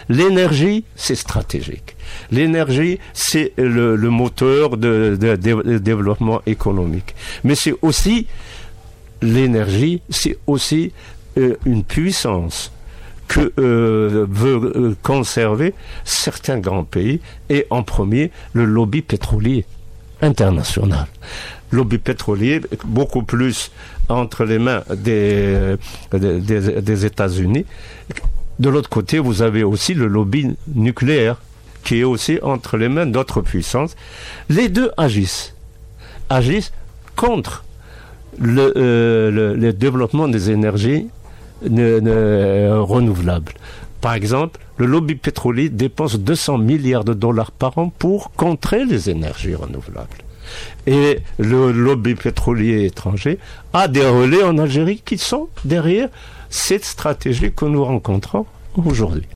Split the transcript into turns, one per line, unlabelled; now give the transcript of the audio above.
L'énergie, c'est stratégique. L'énergie, c'est le moteur de développement économique. Mais c'est aussi, l'énergie, c'est aussi une puissance que veut conserver certains grands pays, et en premier, le lobby pétrolier international. Lobby pétrolier, beaucoup plus entre les mains des États-Unis. De l'autre côté, vous avez aussi le lobby nucléaire, qui est aussi entre les mains d'autres puissances. Les deux agissent contre le développement des énergies renouvelables. Par exemple, le lobby pétrolier dépense 200 milliards de dollars par an pour contrer les énergies renouvelables. Et le lobby pétrolier étranger a des relais en Algérie qui sont derrière cette stratégie que nous rencontrons aujourd'hui.